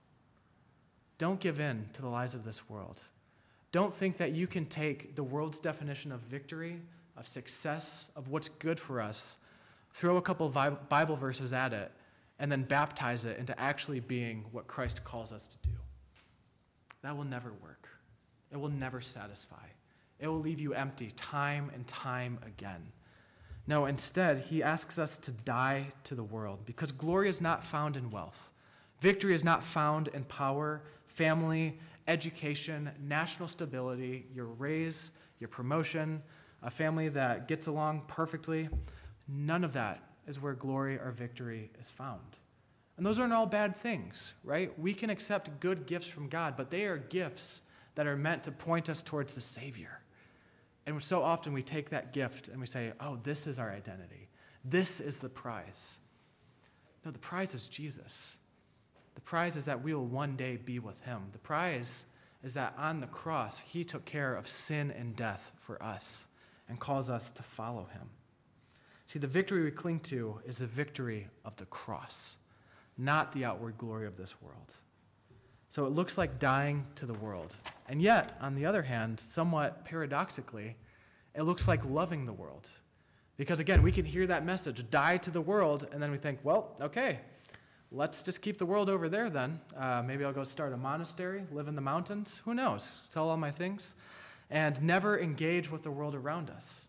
Don't give in to the lies of this world. Don't think that you can take the world's definition of victory, of success, of what's good for us, throw a couple Bible verses at it, and then baptize it into actually being what Christ calls us to do. That will never work. It will never satisfy. It will leave you empty time and time again. No, instead, he asks us to die to the world because glory is not found in wealth. Victory is not found in power, family, education, national stability, your raise, your promotion, a family that gets along perfectly. None of that is where glory or victory is found. And those aren't all bad things, right? We can accept good gifts from God, but they are gifts that are meant to point us towards the Savior. And so often we take that gift and we say, oh, this is our identity. This is the prize. No, the prize is Jesus. The prize is that we will one day be with him. The prize is that on the cross, he took care of sin and death for us and calls us to follow him. See, the victory we cling to is the victory of the cross, not the outward glory of this world. So it looks like dying to the world. And yet, on the other hand, somewhat paradoxically, it looks like loving the world. Because again, we can hear that message, die to the world, and then we think, well, okay, let's just keep the world over there then. Uh, maybe I'll go start a monastery, live in the mountains. Who knows? Sell all my things. And never engage with the world around us.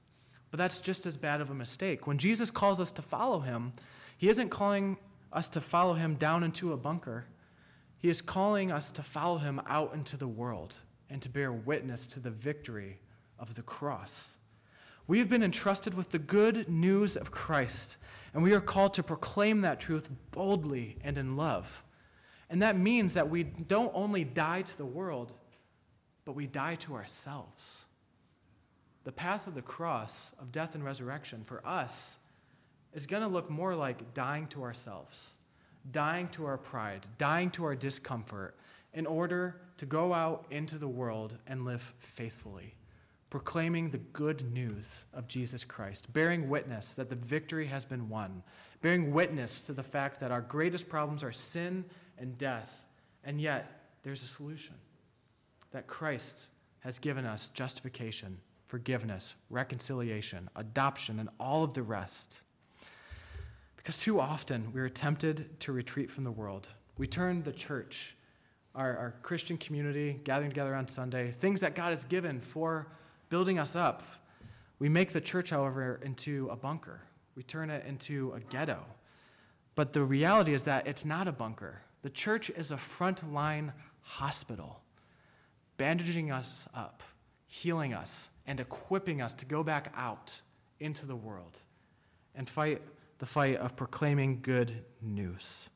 But that's just as bad of a mistake. When Jesus calls us to follow him, he isn't calling us to follow him down into a bunker. He is calling us to follow him out into the world and to bear witness to the victory of the cross. We have been entrusted with the good news of Christ, and we are called to proclaim that truth boldly and in love. And that means that we don't only die to the world, but we die to ourselves. The path of the cross, of death and resurrection, for us, is going to look more like dying to ourselves, dying to our pride, dying to our discomfort, in order to go out into the world and live faithfully, proclaiming the good news of Jesus Christ, bearing witness that the victory has been won, bearing witness to the fact that our greatest problems are sin and death, and yet there's a solution, that Christ has given us justification, forgiveness, reconciliation, adoption, and all of the rest. Because too often we are tempted to retreat from the world. We turn the church, our, our Christian community, gathering together on Sunday, things that God has given for building us up. We make the church, however, into a bunker. We turn it into a ghetto. But the reality is that it's not a bunker. The church is a frontline hospital, bandaging us up, healing us, and equipping us to go back out into the world and fight the fight of proclaiming good news.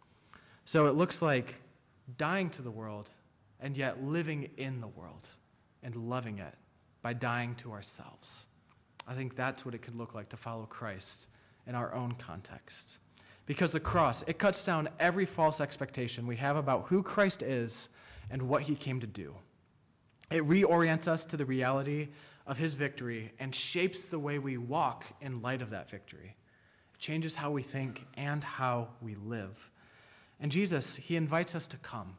So it looks like dying to the world and yet living in the world and loving it by dying to ourselves. I think that's what it could look like to follow Christ in our own context. Because the cross, it cuts down every false expectation we have about who Christ is and what he came to do. It reorients us to the reality of his victory and shapes the way we walk in light of that victory. It changes how we think and how we live. And Jesus, he invites us to come,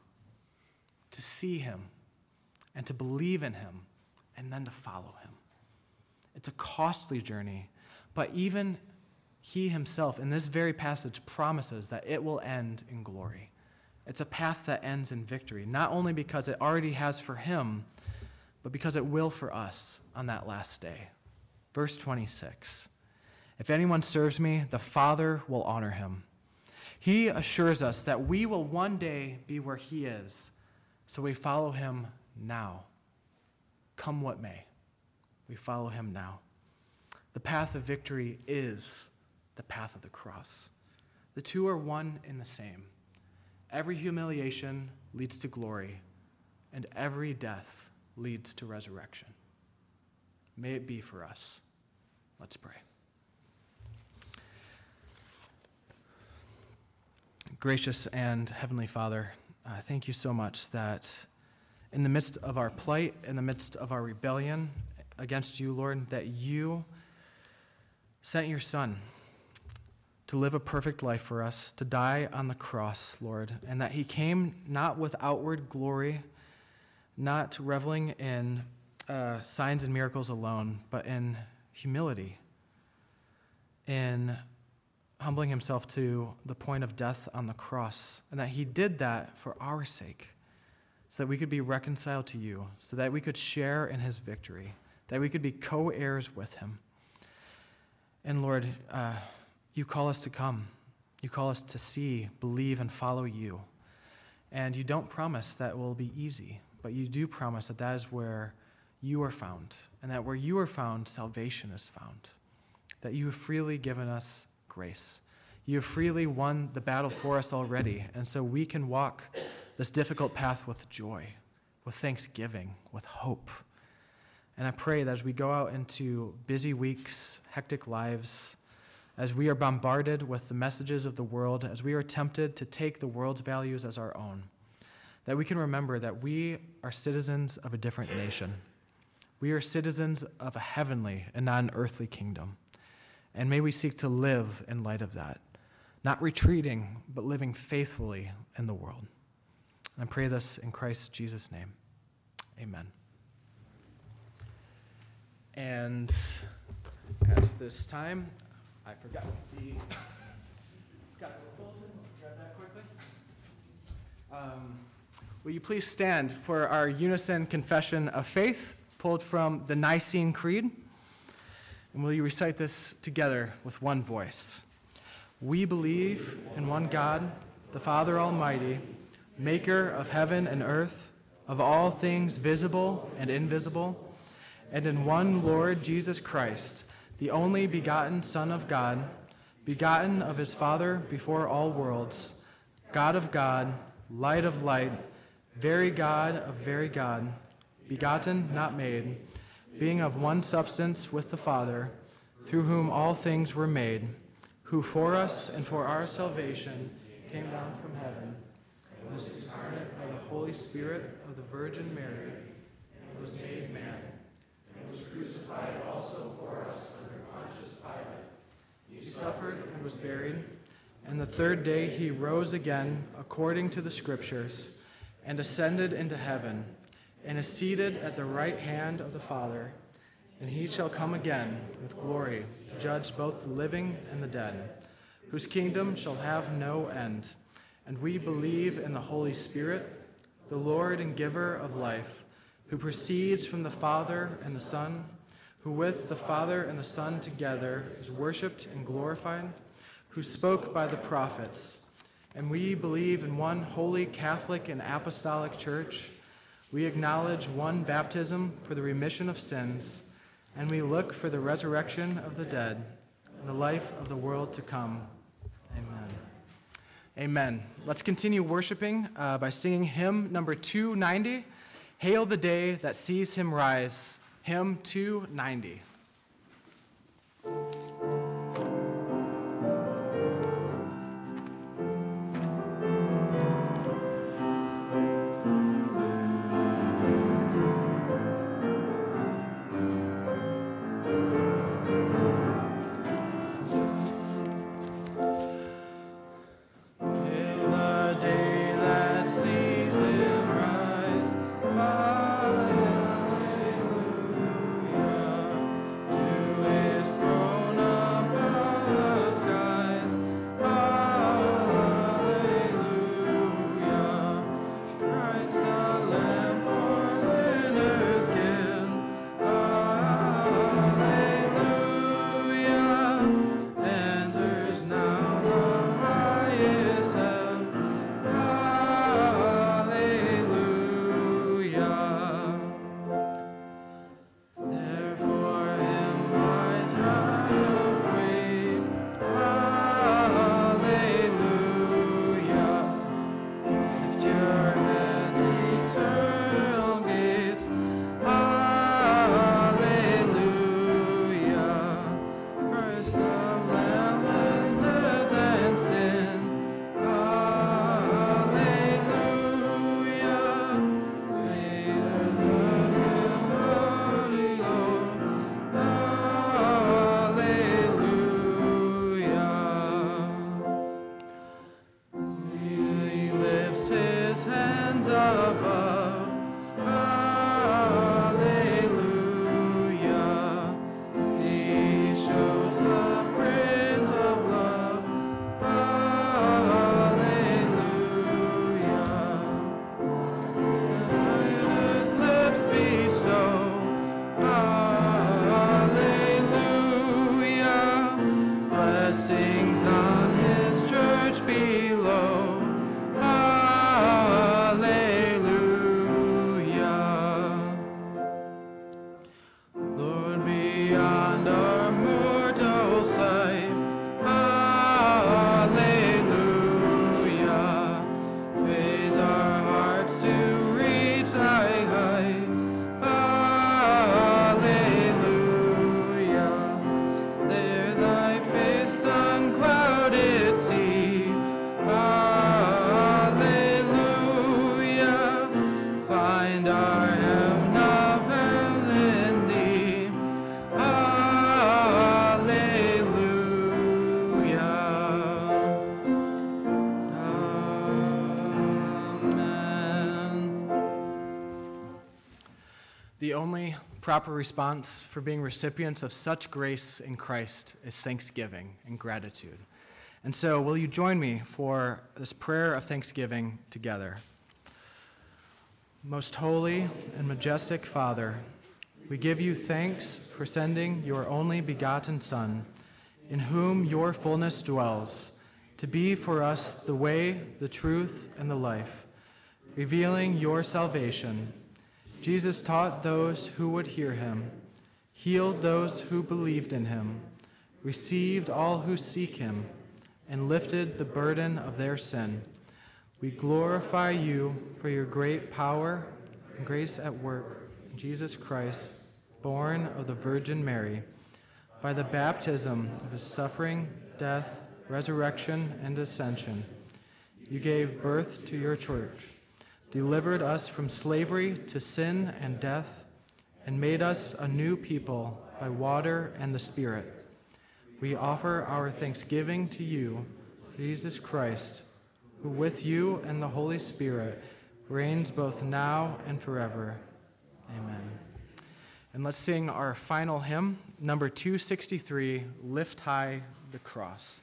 to see him, and to believe in him, and then to follow him. It's a costly journey, but even he himself in this very passage promises that it will end in glory. It's a path that ends in victory, not only because it already has for him, but because it will for us on that last day. Verse twenty-six, if anyone serves me, the Father will honor him. He assures us that we will one day be where he is, so we follow him now. Come what may, we follow him now. The path of victory is the path of the cross. The two are one and the same. Every humiliation leads to glory, and every death leads to resurrection. May it be for us. Let's pray. Gracious and Heavenly Father, uh, thank you so much that in the midst of our plight, in the midst of our rebellion against you, Lord, that you sent your Son to live a perfect life for us, to die on the cross, Lord, and that he came not with outward glory, not reveling in uh, signs and miracles alone, but in humility, in humbling himself to the point of death on the cross, and that he did that for our sake, so that we could be reconciled to you, so that we could share in his victory, that we could be co-heirs with him. And Lord, uh, you call us to come. You call us to see, believe, and follow you. And you don't promise that it will be easy, but you do promise that that is where you are found, and that where you are found, salvation is found, that you have freely given us grace. You have freely won the battle for us already, and so we can walk this difficult path with joy, with thanksgiving, with hope. And I pray that as we go out into busy weeks, hectic lives, as we are bombarded with the messages of the world, as we are tempted to take the world's values as our own, that we can remember that we are citizens of a different nation. We are citizens of a heavenly and not an earthly kingdom. And may we seek to live in light of that, not retreating, but living faithfully in the world. And I pray this in Christ Jesus' name. Amen. And at this time, I forgot the, got a bulletin, grab that quickly. Um, will you please stand for our unison confession of faith, pulled from the Nicene Creed? And will you recite this together with one voice? We believe in one God, the Father Almighty, maker of heaven and earth, of all things visible and invisible, and in one Lord Jesus Christ, the only begotten Son of God, begotten of his Father before all worlds, God of God, light of light, very God of very God, begotten, not made, being of one substance with the Father, through whom all things were made, who for us and for our salvation came down from heaven, was incarnate by the Holy Spirit of the Virgin Mary, and was made man, and was crucified also for us under Pontius Pilate. He suffered and was buried, and the third day he rose again according to the Scriptures, and ascended into heaven, and is seated at the right hand of the Father, and he shall come again with glory to judge both the living and the dead, whose kingdom shall have no end. And we believe in the Holy Spirit, the Lord and giver of life, who proceeds from the Father and the Son, who with the Father and the Son together is worshipped and glorified, who spoke by the prophets. And we believe in one holy Catholic and apostolic church. We acknowledge one baptism for the remission of sins, and we look for the resurrection of the dead and the life of the world to come. Amen. Amen. Let's continue worshiping uh, by singing hymn number two ninety, Hail the Day That Sees Him Rise, hymn two ninety. The only proper response for being recipients of such grace in Christ is thanksgiving and gratitude. And so, will you join me for this prayer of thanksgiving together? Most holy and majestic Father, we give you thanks for sending your only begotten Son, in whom your fullness dwells, to be for us the way, the truth, and the life, revealing your salvation. Jesus taught those who would hear him, healed those who believed in him, received all who seek him, and lifted the burden of their sin. We glorify you for your great power and grace at work in Jesus Christ, born of the Virgin Mary, by the baptism of his suffering, death, resurrection, and ascension. You gave birth to your church, delivered us from slavery to sin and death, and made us a new people by water and the Spirit. We offer our thanksgiving to you, Jesus Christ, who with you and the Holy Spirit reigns both now and forever. Amen. And let's sing our final hymn, number two sixty-three, Lift High the Cross.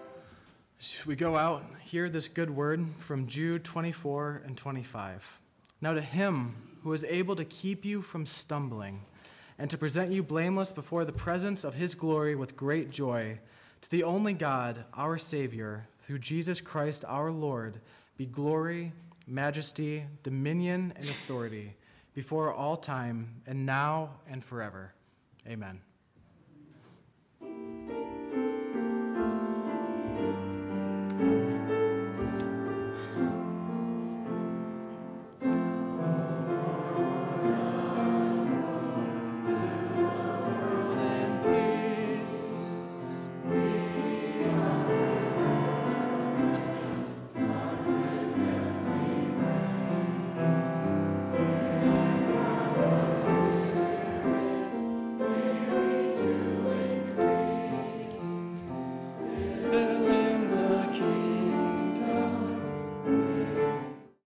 We go out, hear this good word from Jude twenty-four and twenty-five. Now to him who is able to keep you from stumbling and to present you blameless before the presence of his glory with great joy, to the only God, our Savior, through Jesus Christ our Lord, be glory, majesty, dominion, and authority before all time, and now and forever. Amen.